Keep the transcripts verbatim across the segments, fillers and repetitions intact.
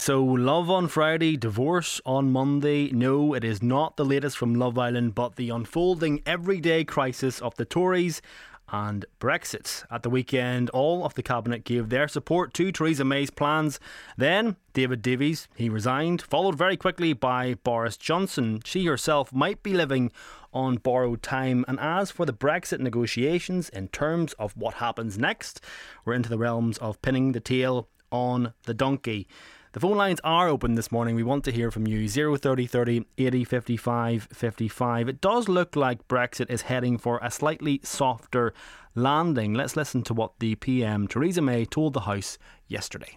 So, love on Friday, divorce on Monday. No, it is not the latest from Love Island, but the unfolding everyday crisis of the Tories and Brexit. At the weekend, all of the cabinet gave their support to Theresa May's plans. Then, David Davies, he resigned, followed very quickly by Boris Johnson. She herself might be living on borrowed time. And as for the Brexit negotiations, in terms of what happens next, we're into the realms of pinning the tail on the donkey. The phone lines are open this morning. We want to hear from you. zero thirty thirty eighty fifty-five fifty-five. It does look like Brexit is heading for a slightly softer landing. Let's listen to what the P M, Theresa May, told the House yesterday.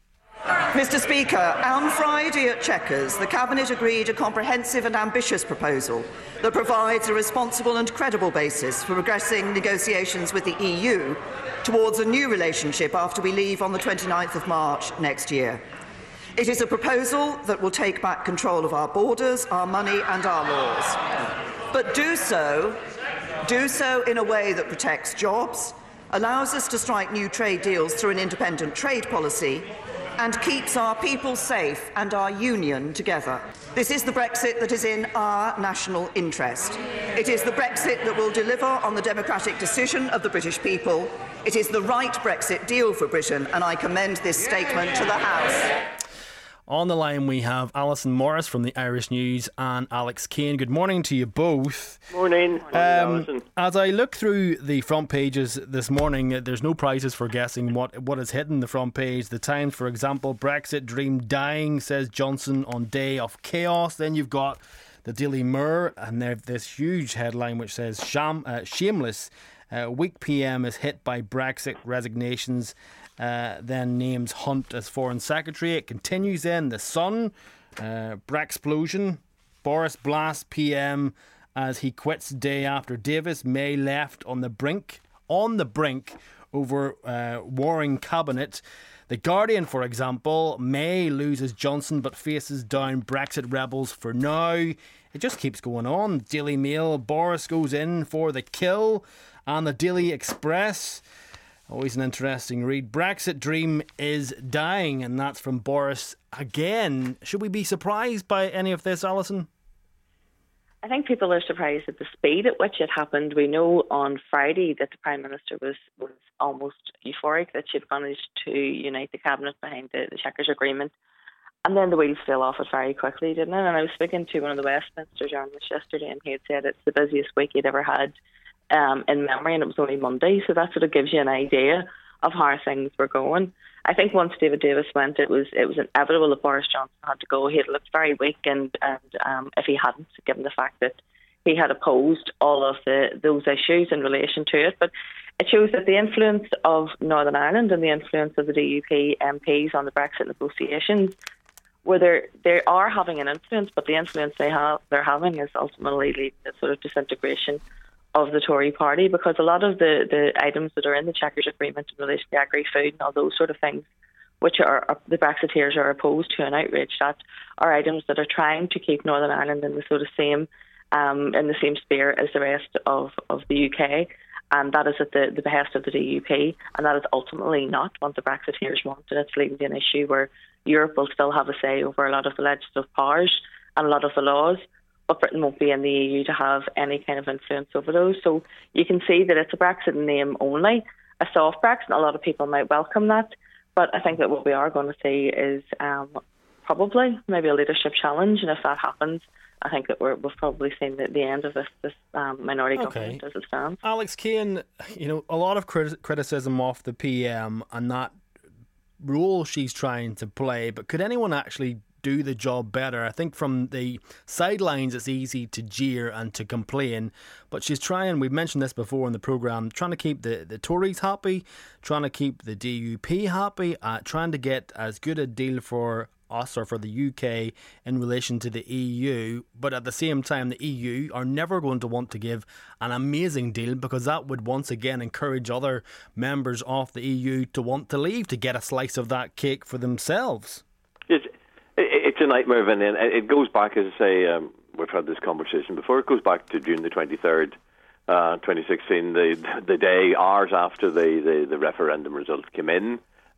Mr Speaker, on Friday at Chequers, the Cabinet agreed a comprehensive and ambitious proposal that provides a responsible and credible basis for progressing negotiations with the E U towards a new relationship after we leave on the twenty-ninth of March next year. It is a proposal that will take back control of our borders, our money and our laws. But do so, do so in a way that protects jobs, allows us to strike new trade deals through an independent trade policy, and keeps our people safe and our union together. This is the Brexit that is in our national interest. It is the Brexit that will deliver on the democratic decision of the British people. It is the right Brexit deal for Britain, and I commend this statement to the House. On the line we have Alison Morris from the Irish News and Alex Kane. Good morning to you both. Morning. Morning um, as I look through the front pages this morning, there's no prizes for guessing what, what is hidden the front page. The Times, for example, Brexit dream dying, says Johnson on day of chaos. Then you've got the Daily Mirror, and they have this huge headline which says Sham, uh, shameless. Uh, weak P M is hit by Brexit resignations. Uh, then names Hunt as Foreign Secretary. It continues then, The Sun, uh, Brexplosion, Boris blasts P M as he quits day after Davis. May left on the brink, on the brink over uh, warring cabinet. The Guardian, for example, May loses Johnson but faces down Brexit rebels for now. It just keeps going on. Daily Mail, Boris goes in for the kill. And the Daily Express, always an interesting read. Brexit dream is dying, and that's from Boris again. Should we be surprised by any of this, Alison? I think people are surprised at the speed at which it happened. We know on Friday that the Prime Minister was, was almost euphoric that she'd managed to unite the Cabinet behind the, the Chequers Agreement. And then the wheels fell off it very quickly, didn't it? And I was speaking to one of the Westminster journalists yesterday, and he had said it's the busiest week he'd ever had Um, in memory, and it was only Monday, so that sort of gives you an idea of how things were going. I think once David Davis went, it was it was inevitable that Boris Johnson had to go. He had looked very weak, and, and um, if he hadn't, given the fact that he had opposed all of the those issues in relation to it. But it shows that the influence of Northern Ireland and the influence of the D U P M Ps on the Brexit negotiations, where they they are having an influence, but the influence they have they're having is ultimately leading to sort of disintegration of the Tory party, because a lot of the, the items that are in the Chequers Agreement in relation to agri-food and all those sort of things, which are, are the Brexiteers are opposed to and outraged at, are items that are trying to keep Northern Ireland in the sort of same um, in the same sphere as the rest of, of the U K, and that is at the, the behest of the D U P, and that is ultimately not what the Brexiteers want, and it's leading to an issue where Europe will still have a say over a lot of the legislative powers and a lot of the laws, but Britain won't be in the E U to have any kind of influence over those. So you can see that it's a Brexit in name only, a soft Brexit. A lot of people might welcome that, but I think that what we are going to see is um, probably maybe a leadership challenge, and if that happens, I think that we're, we've probably seen the, the end of this, this um, minority okay. government as it stands. Alex Kane, you know, a lot of crit- criticism of the P M and that role she's trying to play, but could anyone actually do the job better? I think from the sidelines it's easy to jeer and to complain, but she's trying, we've mentioned this before in the programme, trying to keep the, the Tories happy, trying to keep the D U P happy, uh, trying to get as good a deal for us or for the U K in relation to the E U, but at the same time the E U are never going to want to give an amazing deal, because that would once again encourage other members of the E U to want to leave to get a slice of that cake for themselves. It's, it's a nightmare, and it goes back, as I say, um, we've had this conversation before, it goes back to June the twenty-third, uh, twenty sixteen, the the day, hours after the, the, the referendum results came in,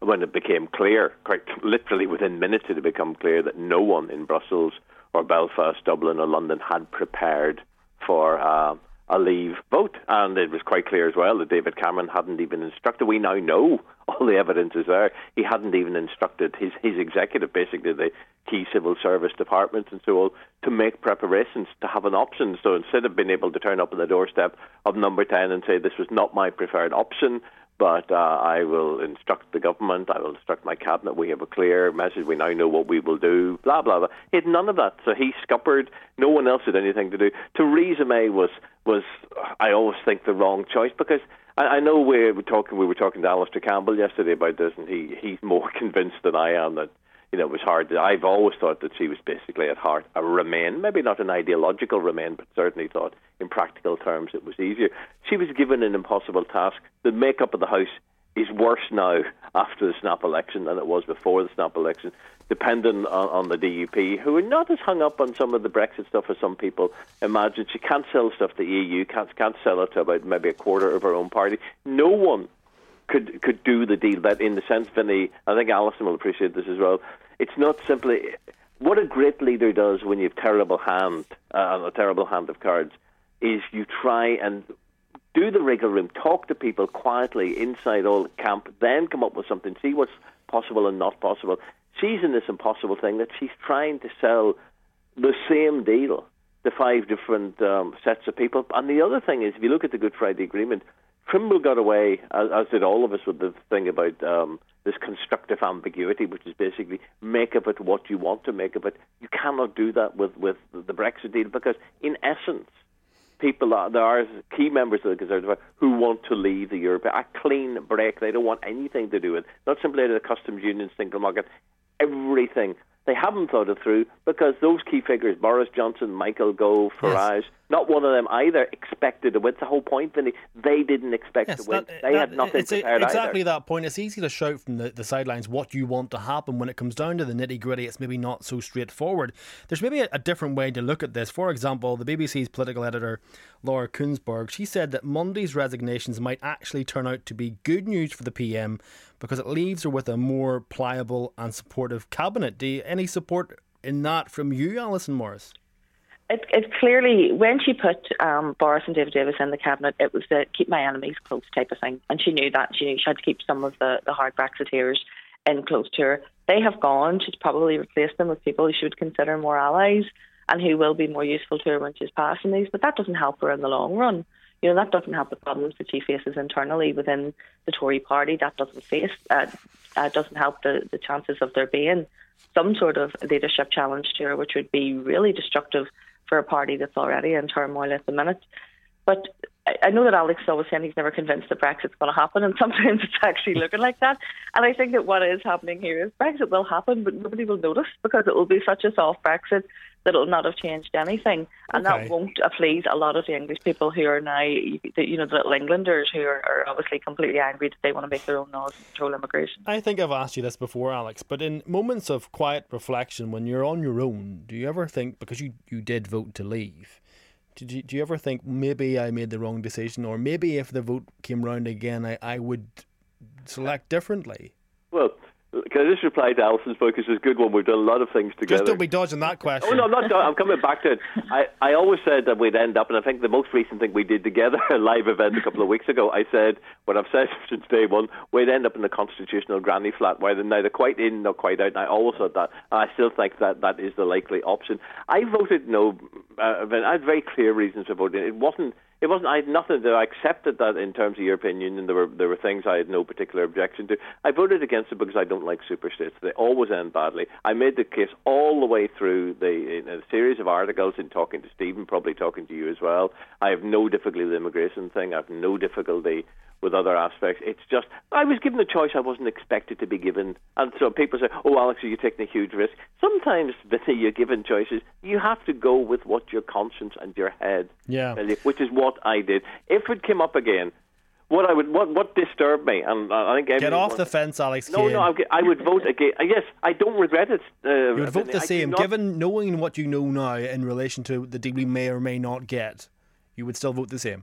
when it became clear, quite literally within minutes it had become clear that no one in Brussels or Belfast, Dublin or London had prepared for uh, a leave vote. And it was quite clear as well that David Cameron hadn't even instructed. We now know all the evidence is there. He hadn't even instructed his, his executive, basically the key civil service departments and so on, to make preparations to have an option. So instead of being able to turn up on the doorstep of number ten and say, this was not my preferred option, but uh, I will instruct the government, I will instruct my cabinet, we have a clear message, we now know what we will do, blah, blah, blah. He had none of that, so he scuppered. No one else had anything to do. Theresa May was, was I always think, the wrong choice, because I, I know we were talking we were talking to Alistair Campbell yesterday about this, and he, he's more convinced than I am that, you know, it was hard. To, I've always thought that she was basically at heart a Remain, maybe not an ideological Remain, but certainly thought in practical terms it was easier. She was given an impossible task. The makeup of the House is worse now after the snap election than it was before the snap election, dependent on, on the D U P, who are not as hung up on some of the Brexit stuff as some people imagine. She can't sell stuff to the E U, can't, can't sell it to about maybe a quarter of her own party. No one could could do the deal, but in the sense, Vinny, I think Alison will appreciate this as well, it's not simply what a great leader does when you have terrible hand uh, a terrible hand of cards is you try and do the wriggle room, talk to people quietly inside all the camp, then come up with something, see what's possible and not possible. She's in this impossible thing that she's trying to sell the same deal to five different um, sets of people. And the other thing is, if you look at the Good Friday Agreement, Trimble got away, as, as did all of us, with the thing about um, this constructive ambiguity, which is basically make of it what you want to make of it. You cannot do that with, with the Brexit deal, because in essence, people are, there are key members of the Conservative Party who want to leave the Europe, a clean break. They don't want anything to do with, not simply the customs union, single market, everything. They haven't thought it through, because those key figures, Boris Johnson, Michael Gove, Farage, yes. not one of them either expected to win. It's the whole point, Vinny. They didn't expect yes, to win. That, they that, had nothing it's prepared a, Exactly either. that point. It's easy to shout from the, the sidelines what you want to happen. When it comes down to the nitty-gritty, it's maybe not so straightforward. There's maybe a, a different way to look at this. For example, the B B C's political editor, Laura Kuenssberg, she said that Monday's resignations might actually turn out to be good news for the P M, because it leaves her with a more pliable and supportive cabinet. Do you, any support in that from you, Alison Morris? It, it clearly, when she put um, Boris and David Davis in the cabinet, it was the keep my enemies close type of thing. And she knew that. She knew she had to keep some of the, the hard Brexiteers in close to her. They have gone. She's probably replaced them with people who she would consider more allies and who will be more useful to her when she's passing these. But that doesn't help her in the long run. You know, that doesn't help the problems that she faces internally within the Tory party. That doesn't face, uh, uh, doesn't help the, the chances of there being some sort of leadership challenge to her, which would be really destructive for a party that's already in turmoil at the minute. But I know that Alex is always saying he's never convinced that Brexit's going to happen, and sometimes it's actually looking like that. And I think that what is happening here is Brexit will happen, but nobody will notice, because it will be such a soft Brexit that it will not have changed anything. And okay. that won't please a lot of the English people who are now, you know, the little Englanders who are, are obviously completely angry that they want to make their own laws and control immigration. I think I've asked you this before, Alex, but in moments of quiet reflection, when you're on your own, do you ever think, because you, you did vote to leave, Did you, do you ever think maybe I made the wrong decision, or maybe if the vote came round again, I, I would select differently? Well, can I just reply to Alison's book? It's a good one. We've done a lot of things together. Just don't be dodging that question. Oh, no, I'm not. I'm coming back to it. I, I always said that we'd end up, and I think the most recent thing we did together, a live event a couple of weeks ago, I said, what I've said since day one, we'd end up in the constitutional granny flat, where they're neither quite in nor quite out. And I always thought that. And I still think that that is the likely option. I voted no. Uh, I had very clear reasons for voting. It wasn't. It wasn't. I had nothing to. I accepted that in terms of European Union, there were there were things I had no particular objection to. I voted against it because I don't like super states. They always end badly. I made the case all the way through the in a series of articles, in talking to Stephen, probably talking to you as well. I have no difficulty with the immigration thing. I have no difficulty with other aspects. It's just, I was given a choice I wasn't expected to be given. And so people say, oh, Alex, are you taking a huge risk? Sometimes, Vinny, you're given choices. You have to go with what your conscience and your head yeah. tell you, which is what I did. If it came up again, what I would, what, what disturbed me, and I think get off the fence, Alex. No, Kane. no, I, I would vote again. Yes, I don't regret it. Uh, you would vote Vinny. the same, not... given knowing what you know now in relation to the deal we may or may not get. You would still vote the same.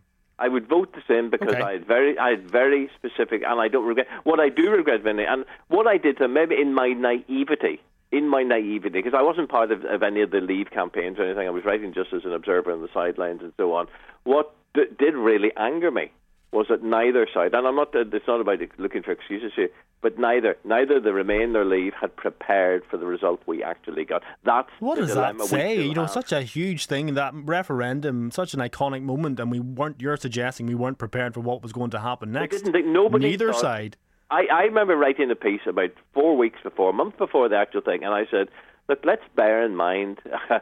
I would vote the same because Okay. I had very, I had very specific, and I don't regret. What I do regret, Vinny, and what I did, to maybe in my naivety, in my naivety, because I wasn't part of, of any of the Leave campaigns or anything. I was writing just as an observer on the sidelines and so on. What d- did really anger me was that neither side, and I'm not, it's not about looking for excuses here, but neither, neither the Remain nor Leave had prepared for the result we actually got. That's What the does that dilemma we say? still You know, have. such a huge thing, that referendum, such an iconic moment, and we weren't. You're suggesting we weren't prepared for what was going to happen next. didn't think- nobody Neither thought- side. I, I remember writing a piece about four weeks before, a month before the actual thing, and I said, look, let's bear in mind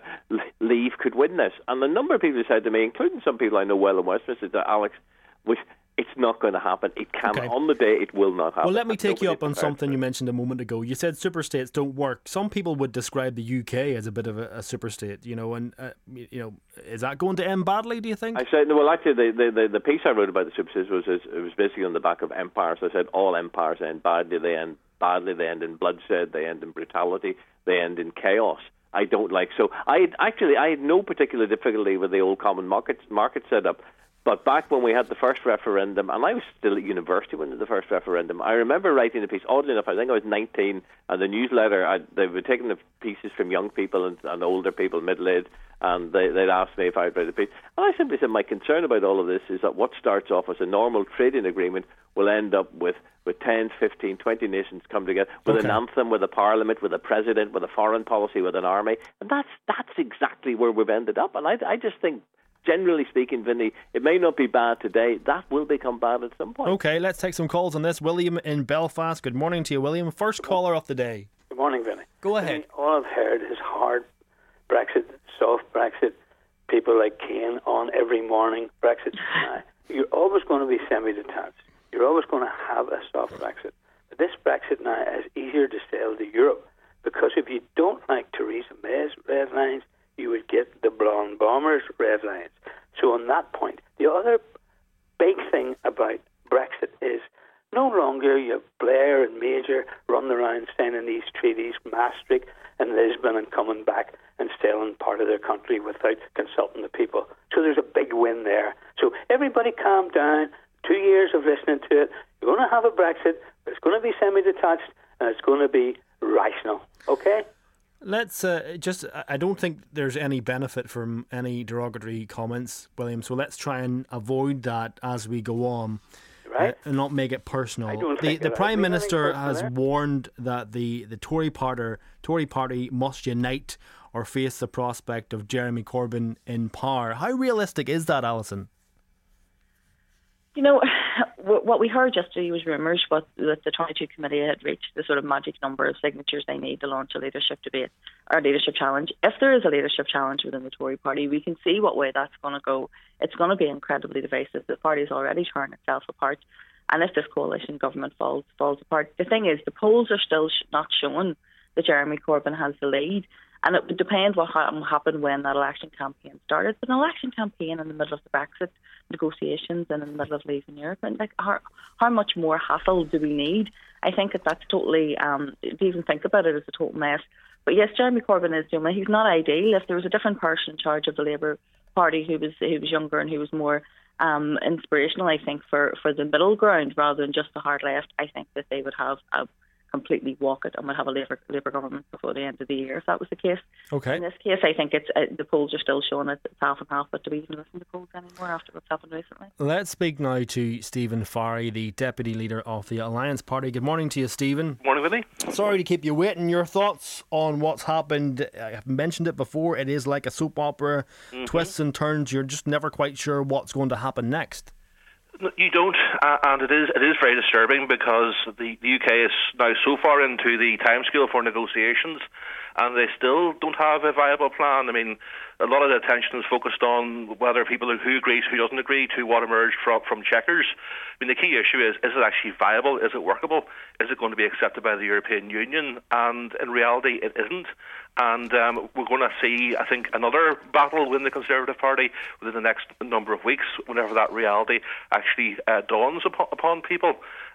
Leave could win this. And a number of people said to me, including some people I know well in Westminster, that Alex, we, it's not going to happen. It can Okay. on the day. It will not happen. Well, let me And take you nobody up on prepared something for you it. mentioned a moment ago. You said superstates don't work. Some people would describe the U K as a bit of a, a superstate, you know, and uh, you know, is that going to end badly, do you think? I said, well, actually, the, the, the, the piece I wrote about the superstates was is, it was basically on the back of empires. I said all empires end badly. They end badly. They end in bloodshed. They end in brutality. They end in chaos. I don't like so. I had, actually I had no particular difficulty with the old common market market setup. But back when we had the first referendum, and I was still at university when the first referendum, I remember writing a piece. Oddly enough, I think I was nineteen, and the newsletter, I, they were taking the pieces from young people and, and older people, middle-aged, and they, they'd asked me if I'd write a piece. And I simply said my concern about all of this is that what starts off as a normal trading agreement will end up with, with ten, fifteen, twenty nations come together, with Okay. an anthem, with a parliament, with a president, with a foreign policy, with an army. And that's that's exactly where we've ended up. And I, I just think, generally speaking, Vinny, it may not be bad today. That will become bad at some point. Okay, let's take some calls on this. William in Belfast. Good morning to you, William. First caller of the day. Good morning, Vinny. Go ahead. Vinny, all I've heard is hard Brexit, soft Brexit, people like Kane on every morning, Brexit. Now, you're always going to be semi-detached. You're always going to have a soft Brexit. But this Brexit now is easier to sell to Europe, because if you don't like Theresa May's red lines, you would get the Blonde Bombers' red lines. So on that point, the other big thing about Brexit is no longer you have Blair and Major running around signing these treaties, Maastricht and Lisbon, and coming back and selling part of their country without consulting the people. So there's a big win there. So everybody calm down. Two years of listening to it. You're going to have a Brexit, but it's going to be semi-detached and it's going to be rational. Okay? Let's uh, just, I don't think there's any benefit from any derogatory comments, William, so let's try and avoid that as we go on. Right? Uh, and not make it personal. I don't The, think the it Prime has been Minister anything has personal there. warned that the, the Tory, party, Tory party must unite or face the prospect of Jeremy Corbyn in power. How realistic is that, Alison? You know, what we heard yesterday was rumours, but that the twenty-two committee had reached the sort of magic number of signatures they need to launch a leadership debate or leadership challenge. If there is a leadership challenge within the Tory party, we can see what way that's going to go. It's going to be incredibly divisive. The party's already torn itself apart, and if this coalition government falls falls apart, the thing is, the polls are still sh- not showing that Jeremy Corbyn has the lead. And it would depend what ha- happened when that election campaign started. But an election campaign in the middle of the Brexit negotiations and in the middle of leaving Europe, and like how, how much more hassle do we need? I think that that's totally, um, to even think about it, is a total mess. But yes, Jeremy Corbyn is doing it. He's not ideal. If there was a different person in charge of the Labour Party who was who was younger and who was more um, inspirational, I think, for, for the middle ground rather than just the hard left, I think that they would have a completely walk it and we'll have a Labour, Labour government before the end of the year, if that was the case. Okay. In this case, I think it's uh, the polls are still showing it, it's half and half, but do we even listen to polls anymore after what's happened recently? Let's speak now to Stephen Farry, the Deputy Leader of the Alliance Party. Good morning to you, Stephen. Morning, Vinny. Sorry to keep you waiting. Your thoughts on what's happened? I've mentioned it before. It is like a soap opera, mm-hmm. twists and turns. You're just never quite sure what's going to happen next. You don't, uh, and it is it is very disturbing because the, the U K is now so far into the timescale for negotiations, and they still don't have a viable plan. I mean, a lot of the attention is focused on whether people who agrees, who doesn't agree to what emerged from from Chequers. I mean, the key issue is: is it actually viable? Is it workable? Is it going to be accepted by the European Union? And in reality, it isn't. And um, we're going to see, I think, another battle within the Conservative Party within the next number of weeks, whenever that reality actually uh, dawns upon, upon people.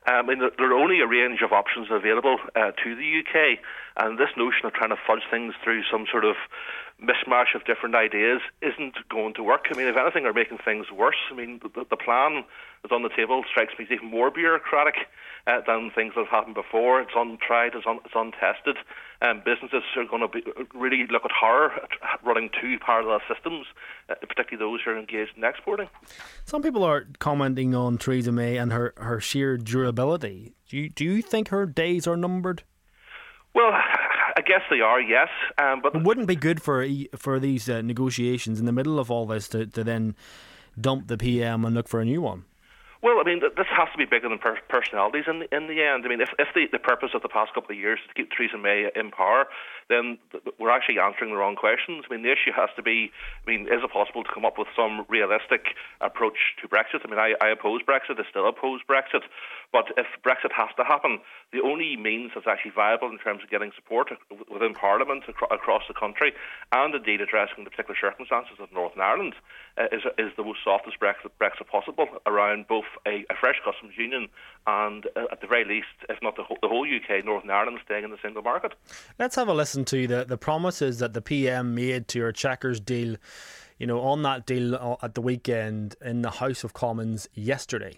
Um, I mean, there are only a range of options available uh, to the U K, and this notion of trying to fudge things through some sort of mishmash of different ideas isn't going to work. I mean, if anything, are making things worse. I mean, the, the plan that's on the table strikes me as even more bureaucratic uh, than things that have happened before. It's untried, it's, un, it's untested. Um, businesses are going to be, really look at horror at running two parallel systems, uh, particularly those who are engaged in exporting. Some people are commenting on Theresa May and her, her sheer durability. Do you, do you think her days are numbered? Well, I guess they are, yes. Um, but it wouldn't be good for for these uh, negotiations in the middle of all this to, to then dump the P M and look for a new one. Well, I mean, this has to be bigger than per- personalities in the, in the end. I mean, if, if the, the purpose of the past couple of years is to keep Theresa May in power, then th- we're actually answering the wrong questions. I mean, the issue has to be, I mean, is it possible to come up with some realistic approach to Brexit? I mean, I, I oppose Brexit, I still oppose Brexit, but if Brexit has to happen, the only means that's actually viable in terms of getting support within Parliament acro- across the country, and indeed addressing the particular circumstances of Northern Ireland, uh, is, is the most softest Brexit, Brexit possible around both A, a fresh customs union and, uh, at the very least, if not the whole, the whole U K, Northern Ireland staying in the single market. Let's have a listen to the, the promises that the P M made to her Chequers deal, you know, on that deal at the weekend in the House of Commons yesterday.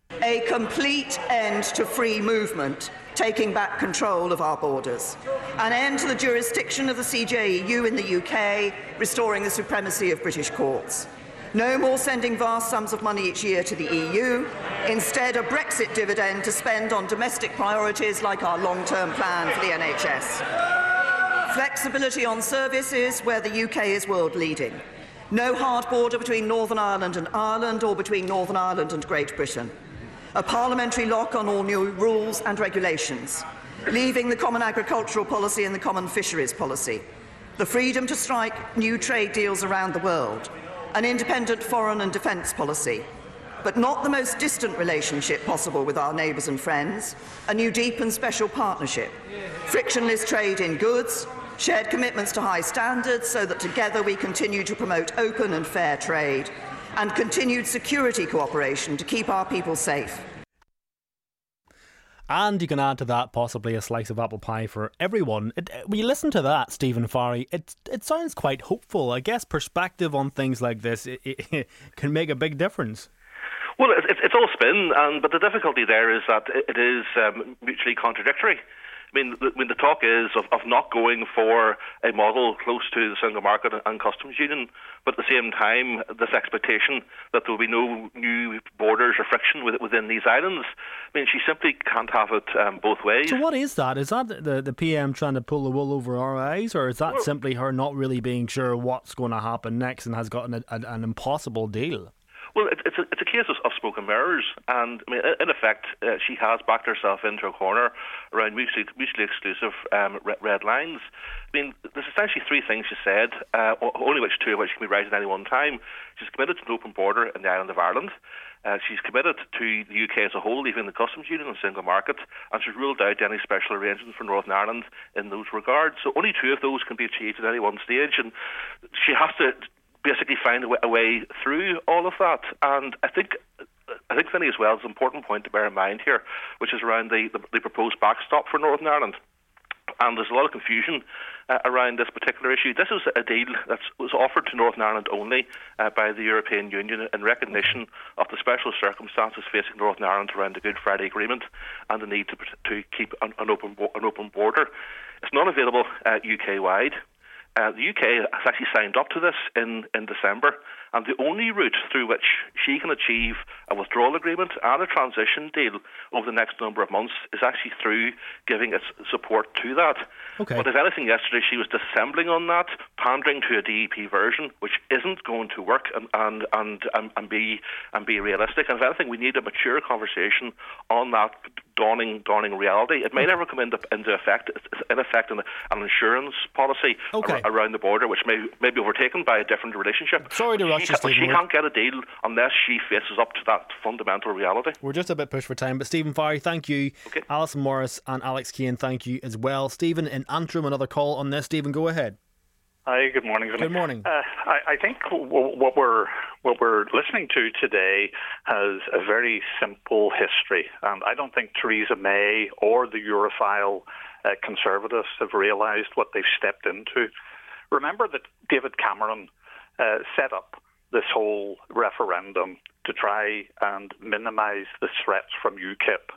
A complete end to free movement, taking back control of our borders. An end to the jurisdiction of the C J E U in the U K, restoring the supremacy of British courts. No more sending vast sums of money each year to the E U. Instead, a Brexit dividend to spend on domestic priorities like our long-term plan for the N H S. Flexibility on services where the U K is world-leading. No hard border between Northern Ireland and Ireland or between Northern Ireland and Great Britain. A parliamentary lock on all new rules and regulations. Leaving the common agricultural policy and the common fisheries policy. The freedom to strike new trade deals around the world. An independent foreign and defence policy, but not the most distant relationship possible with our neighbours and friends, a new deep and special partnership, frictionless trade in goods, shared commitments to high standards so that together we continue to promote open and fair trade, and continued security cooperation to keep our people safe. And you can add to that possibly a slice of apple pie for everyone. It, when you listen to that, Stephen Farry, it it sounds quite hopeful. I guess perspective on things like this it, it can make a big difference. Well, it's, it's all spin, and but the difficulty there is that it is um, mutually contradictory. I mean, the, I mean, the talk is of, of not going for a model close to the single market and customs union, but at the same time, this expectation that there will be no new borders or friction with, within these islands. I mean, she simply can't have it um, both ways. So what is that? Is that the, the P M trying to pull the wool over our eyes, or is that well, simply her not really being sure what's going to happen next and has gotten a, a, an impossible deal? Well, it, it's, a, it's a case of, of smoke and mirrors, and I mean, in effect, uh, she has backed herself into a corner around mutually, mutually exclusive um, red, red lines. I mean, there's essentially three things she said, uh, only which two of which can be right at any one time. She's committed to an open border in the island of Ireland. Uh, she's committed to the U K as a whole, leaving the customs union and single market, and she's ruled out any special arrangements for Northern Ireland in those regards. So only two of those can be achieved at any one stage, and she has to basically find a way, a way through all of that. And I think I think, Vinny, as well, is an important point to bear in mind here, which is around the, the, the proposed backstop for Northern Ireland. And there's a lot of confusion uh, around this particular issue. This is a deal that was offered to Northern Ireland only uh, by the European Union in recognition of the special circumstances facing Northern Ireland around the Good Friday Agreement and the need to, to keep an, an, open, an open border. It's not available uh, U K-wide. Uh, the U K has actually signed up to this in, in December, and the only route through which she can achieve a withdrawal agreement and a transition deal over the next number of months is actually through giving its support to that. Okay. But if anything, yesterday she was dissembling on that, pandering to a D E P version, which isn't going to work and and, and, and, and be and be realistic. And if anything, we need a mature conversation on that dawning dawning reality. It may never come into, into effect. It's in effect an, an insurance policy okay. ar- around the border, which may, may be overtaken by a different relationship. Sorry to rush she, you, Stephen. She can't get a deal unless she faces up to that fundamental reality. We're just a bit pushed for time, but Stephen Farry, thank you. Okay. Alison Morris and Alex Keane, thank you as well. Stephen in Antrim, another call on this. Stephen, go ahead. Hi, good morning. Good morning. Uh, I, I think w- what we're what we're listening to today has a very simple history, and I don't think Theresa May or the Europhile uh, Conservatives have realised what they've stepped into. Remember that David Cameron uh, set up this whole referendum to try and minimise the threats from UKIP.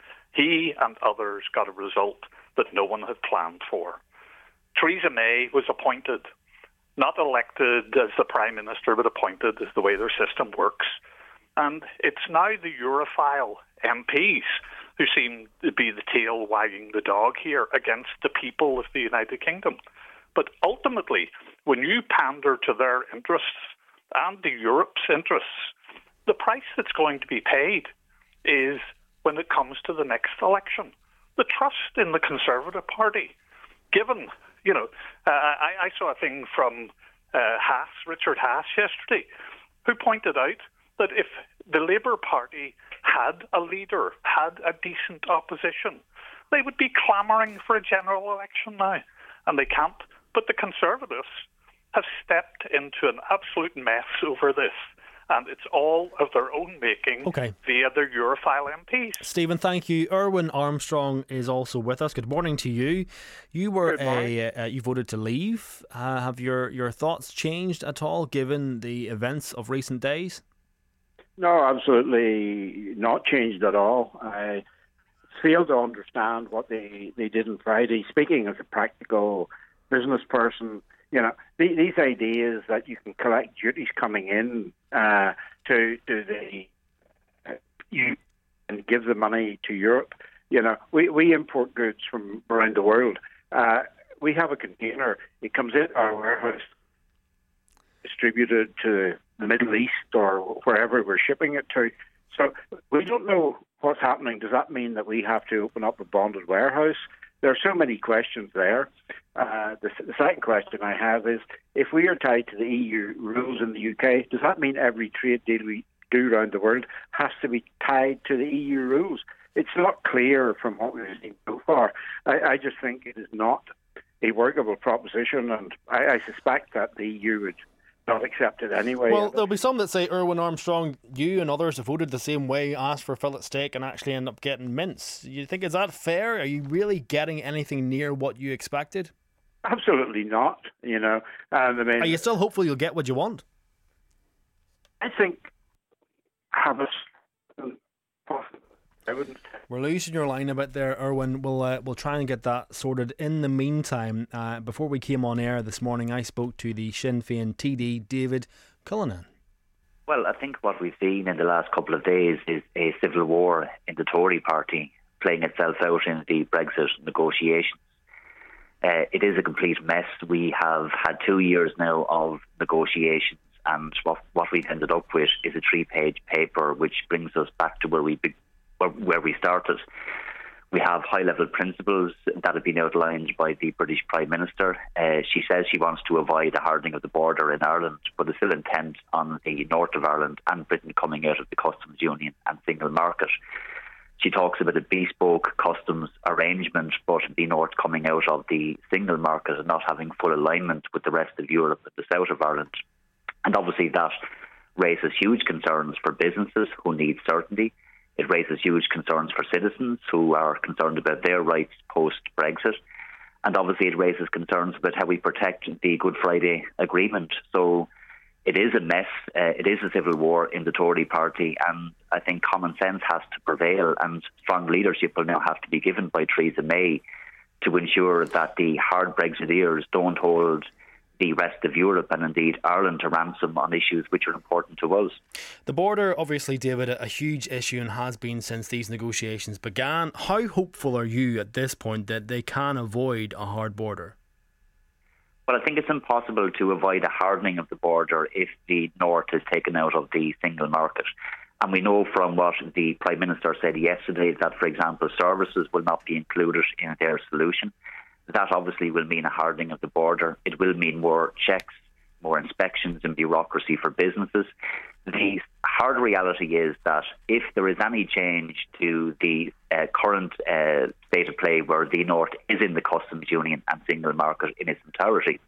He and others got a result that no one had planned for. Theresa May was appointed, not elected as the Prime Minister, but appointed as the way their system works. And it's now the Europhile M Ps who seem to be the tail wagging the dog here against the people of the United Kingdom. But ultimately, when you pander to their interests and the Europe's interests, the price that's going to be paid is when it comes to the next election. The trust in the Conservative Party, given... You know, uh, I, I saw a thing from uh, Haas, Richard Haas, yesterday, who pointed out that if the Labour Party had a leader, had a decent opposition, they would be clamouring for a general election now, and they can't. But the Conservatives have stepped into an absolute mess over this. And it's all of their own making okay. via their Europhile M Ps. Stephen, thank you. Erwin Armstrong is also with us. Good morning to you. You were a, uh, you voted to leave. Uh, have your, your thoughts changed at all given the events of recent days? No, absolutely not changed at all. I fail to understand what they, they did on Friday. Speaking as a practical business person, you know, these ideas that you can collect duties coming in uh, to to the uh, you and give the money to Europe. You know, we, we import goods from around the world. Uh, we have a container. It comes in our warehouse, distributed to the Middle East or wherever we're shipping it to. So we don't know what's happening. Does that mean that we have to open up a bonded warehouse? There are so many questions there. Uh, the, the second question I have is, if we are tied to the E U rules in the U K, does that mean every trade deal we do around the world has to be tied to the E U rules? It's not clear from what we've seen so far. I, I just think it is not a workable proposition, and I, I suspect that the E U would not accept it anyway. Well, there'll be some that say, Erwin Armstrong, you and others have voted the same way, asked for fillet steak and actually end up getting mince. You think, is that fair? Are you really getting anything near what you expected? Absolutely not, you know. And I mean, are you still hopeful you'll get what you want? I think have a I wouldn't. We're losing your line a bit there, Erwin. We'll uh, we'll try and get that sorted. In the meantime, uh, before we came on air this morning, I spoke to the Sinn Féin T D, David Cullinan. Well, I think what we've seen in the last couple of days is a civil war in the Tory party playing itself out in the Brexit negotiations. Uh, it is a complete mess. We have had two years now of negotiations, and what, what we've ended up with is a three-page paper which brings us back to where we be, where, where we started. We have high-level principles that have been outlined by the British Prime Minister. Uh, she says she wants to avoid a hardening of the border in Ireland, but is still intent on the north of Ireland and Britain coming out of the customs union and single market. She talks about a bespoke customs arrangement, but the north coming out of the single market and not having full alignment with the rest of Europe at the south of Ireland. And obviously that raises huge concerns for businesses who need certainty. It raises huge concerns for citizens who are concerned about their rights post-Brexit. And obviously it raises concerns about how we protect the Good Friday Agreement. So it is a mess. Uh, it is a civil war in the Tory party. And I think common sense has to prevail, and strong leadership will now have to be given by Theresa May to ensure that the hard Brexiteers don't hold the rest of Europe and indeed Ireland to ransom on issues which are important to us. The border, obviously, David, a huge issue and has been since these negotiations began. How hopeful are you at this point that they can avoid a hard border? Well, I think it's impossible to avoid a hardening of the border if the North is taken out of the single market. And we know from what the Prime Minister said yesterday that, for example, services will not be included in their solution. That obviously will mean a hardening of the border. It will mean more checks, more inspections and bureaucracy for businesses. The hard reality is that if there is any change to the uh, current uh, state of play where the North is in the customs union and single market in its entirety,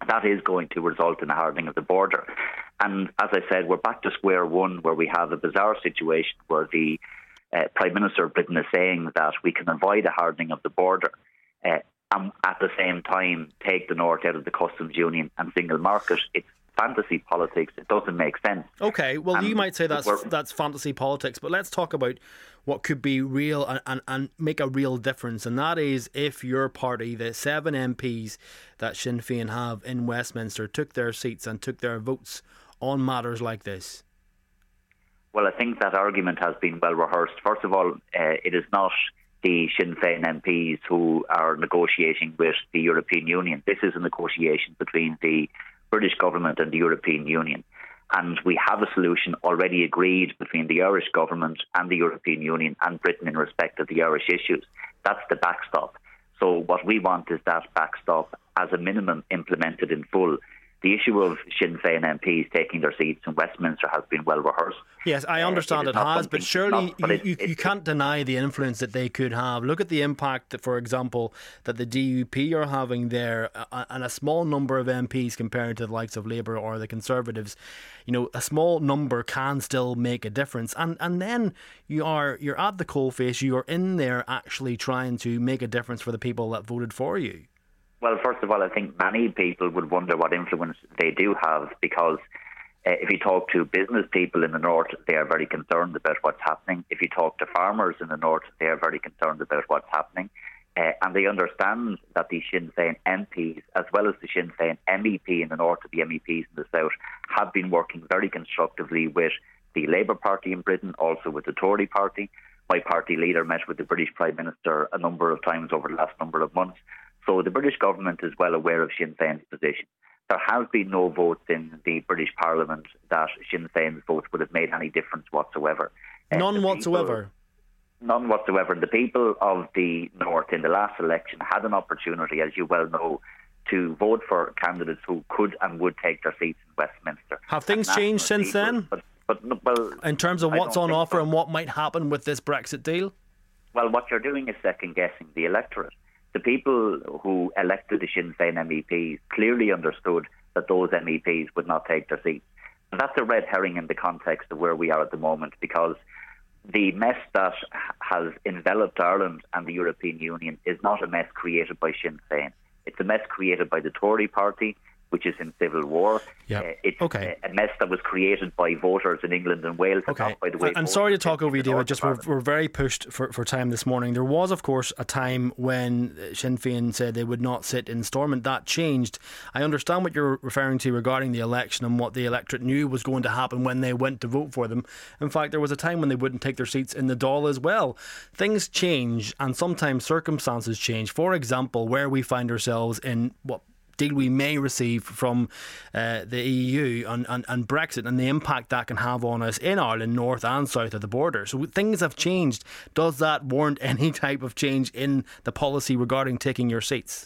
That is going to result in a hardening of the border. And as I said, we're back to square one, where we have a bizarre situation where the uh, Prime Minister of Britain is saying that we can avoid a hardening of the border uh, and at the same time take the North out of the customs union and single market. It's fantasy politics. It doesn't make sense. Okay, well, and you might say that's that's fantasy politics, but let's talk about what could be real and, and, and make a real difference, and that is if your party, the seven M Ps that Sinn Féin have in Westminster, took their seats and took their votes on matters like this. Well, I think that argument has been well rehearsed. First of all, uh, it is not the Sinn Féin M Ps who are negotiating with the European Union. This is a negotiation between the British government and the European Union. And we have a solution already agreed between the Irish government and the European Union and Britain in respect of the Irish issues. That's the backstop. So what we want is that backstop as a minimum implemented in full. The issue of Sinn Féin M Ps taking their seats in Westminster has been well rehearsed. Yes, I understand uh, it, it has, but surely not, but you, it, you, it, you can't deny the influence that they could have. Look at the impact, that, for example, that the D U P are having there, uh, and a small number of M Ps compared to the likes of Labour or the Conservatives. You know, a small number can still make a difference, and and then you are you're at the coalface. You are in there actually trying to make a difference for the people that voted for you. Well, first of all, I think many people would wonder what influence they do have, because uh, if you talk to business people in the North, they are very concerned about what's happening. If you talk to farmers in the North, they are very concerned about what's happening. Uh, and they understand that the Sinn Féin M Ps, as well as the Sinn Féin M E P in the North and the M E Ps in the South, have been working very constructively with the Labour Party in Britain, also with the Tory Party. My party leader met with the British Prime Minister a number of times over the last number of months. So the British government is well aware of Sinn Féin's position. There has been no votes in the British Parliament that Sinn Féin's votes would have made any difference whatsoever. None uh, whatsoever? People, none whatsoever. The people of the North in the last election had an opportunity, as you well know, to vote for candidates who could and would take their seats in Westminster. Have things changed since people, then? But, but, well, in terms of what's on offer so. and what might happen with this Brexit deal? Well, what you're doing is second-guessing the electorate. The people who elected the Sinn Féin M E Ps clearly understood that those M E Ps would not take their seats. And that's a red herring in the context of where we are at the moment, because the mess that has enveloped Ireland and the European Union is not a mess created by Sinn Féin. It's a mess created by the Tory party, which is in civil war. Yep. Uh, it's okay. a, a mess that was created by voters in England and Wales. Okay. Not, by the way, I'm sorry to talk over you, David. Just we're, we're very pushed for, for time this morning. There was, of course, a time when Sinn Féin said they would not sit in Stormont. That changed. I understand what you're referring to regarding the election and what the electorate knew was going to happen when they went to vote for them. In fact, there was a time when they wouldn't take their seats in the Dáil as well. Things change, and sometimes circumstances change. For example, where we find ourselves in what deal we may receive from uh, the E U and, and, and Brexit, and the impact that can have on us in Ireland, north and south of the border. So things have changed. Does that warrant any type of change in the policy regarding taking your seats?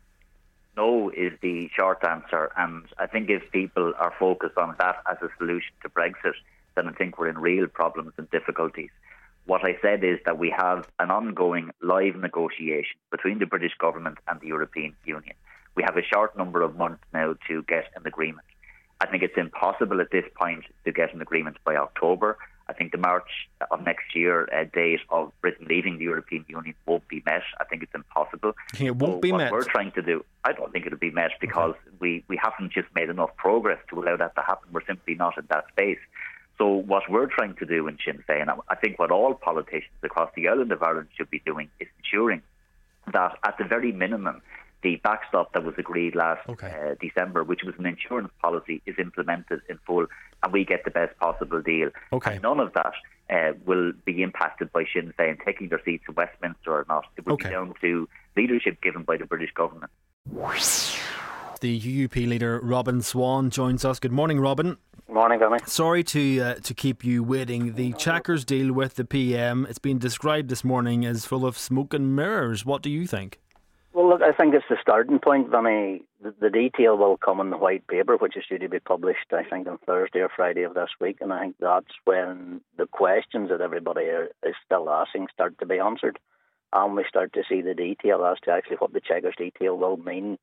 No is the short answer, and I think if people are focused on that as a solution to Brexit, then I think we're in real problems and difficulties. What I said is that we have an ongoing live negotiation between the British government and the European Union. We have a short number of months now to get an agreement. I think it's impossible at this point to get an agreement by October. I think the March of next year uh, date of Britain leaving the European Union won't be met. I think it's impossible. It won't so be what met. We're trying to do, I don't think it'll be met, because okay. we, we haven't just made enough progress to allow that to happen. We're simply not in that space. So what we're trying to do in Sinn Féin, I think what all politicians across the island of Ireland should be doing, is ensuring that at the very minimum, the backstop that was agreed last okay. uh, December, which was an insurance policy, is implemented in full, and we get the best possible deal. Okay. And none of that uh, will be impacted by Sinn Féin taking their seats in Westminster or not. It will okay. be down to leadership given by the British government. The U U P leader Robin Swan joins us. Good morning, Robin. Morning, Tommy. Sorry to uh, to keep you waiting. The Chequers deal with the P M, it's been described this morning as full of smoke and mirrors. What do you think? Well, look, I think it's the starting point, Vinny. The, the detail will come in the white paper, which is due to be published, I think, on Thursday or Friday of this week. And I think that's when the questions that everybody are, is still asking start to be answered. And we start to see the detail as to actually what the Chequers detail will mean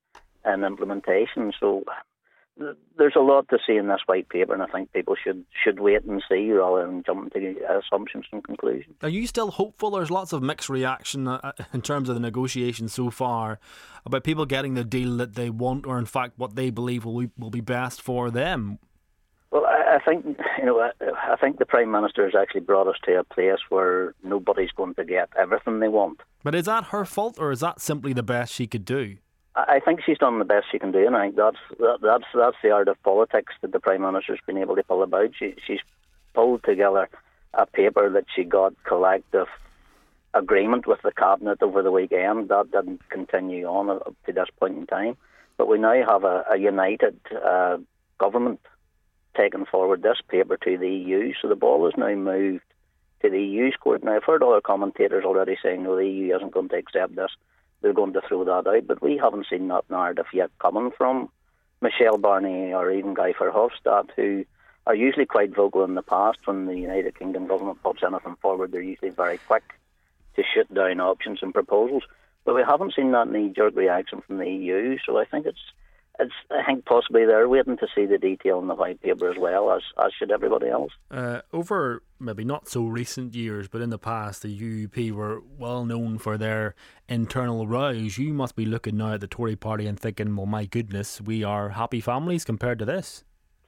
and implementation. So th- there's a lot to see in this white paper, and I think people should should wait and see rather than jump to assumptions and conclusions. Are you still hopeful? There's lots of mixed reaction uh, in terms of the negotiations so far about people getting the deal that they want, or in fact what they believe will be, will be best for them. Well, I, I think you know. I, I think the Prime Minister has actually brought us to a place where nobody's going to get everything they want. But is that her fault, or is that simply the best she could do? I think she's done the best she can do, and I think that's that, that's that's the art of politics that the Prime Minister's been able to pull about. She, she's pulled together a paper that she got collective agreement with the Cabinet over the weekend. That didn't continue on up to this point in time. But we now have a, a united uh, government taking forward this paper to the E U. So the ball is now moved to the E U's court. Now, I've heard other commentators already saying, no, the E U isn't going to accept this. They're going to throw that out. But we haven't seen that narrative yet coming from Michel Barnier or even Guy Verhofstadt, who are usually quite vocal in the past. When the United Kingdom government puts anything forward, they're usually very quick to shut down options and proposals. But we haven't seen that knee-jerk reaction from the E U, so I think it's, it's I think possibly they're waiting to see the detail in the white paper as well, as as should everybody else. Uh, over maybe not so recent years, but in the past, the U U P were well known for their internal rows. You must be looking now at the Tory party and thinking, well, my goodness, we are happy families compared to this.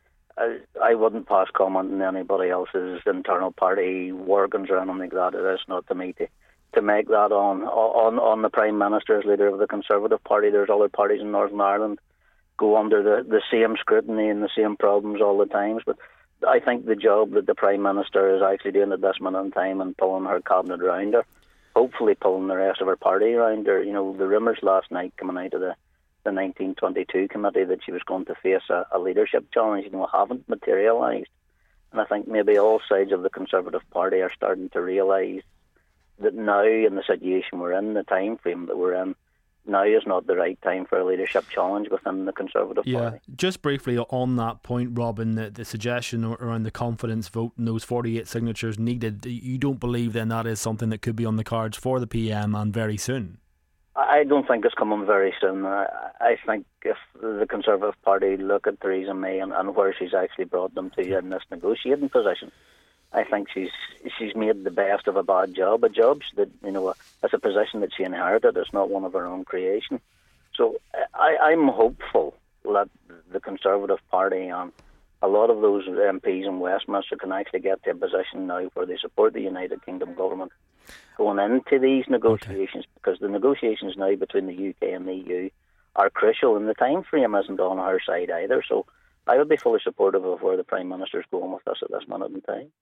I, I wouldn't pass comment on anybody else's internal party workings or anything like that. It is not to me to, to make that on, on on the Prime Minister as leader of the Conservative Party. There's other parties in Northern Ireland go under the, the same scrutiny and the same problems all the times. But I think the job that the Prime Minister is actually doing at this minute in time and pulling her cabinet around her, hopefully pulling the rest of her party around her. You know, the rumours last night coming out of the, the nineteen twenty-two committee that she was going to face a, a leadership challenge, you know, haven't materialised. And I think maybe all sides of the Conservative Party are starting to realise that now, in the situation we're in, the time frame that we're in, now is not the right time for a leadership challenge within the Conservative yeah. Party. Just briefly on that point, Robin, the, the suggestion around the confidence vote and those forty-eight signatures needed, you don't believe then that is something that could be on the cards for the P M and very soon? I don't think it's coming very soon. I, I think if the Conservative Party look at Theresa May and, and where she's actually brought them to in this negotiating position, I think she's she's made the best of a bad job, a job that, you know, as a position that she inherited. It's not one of her own creation. So I, I'm hopeful that the Conservative Party and a lot of those M Ps in Westminster can actually get to a position now where they support the United Kingdom government going into these negotiations, okay. because the negotiations now between the U K and the E U are crucial, and the time frame isn't on our side either. So I would be fully supportive of where the Prime Minister's going with this at this minute in time.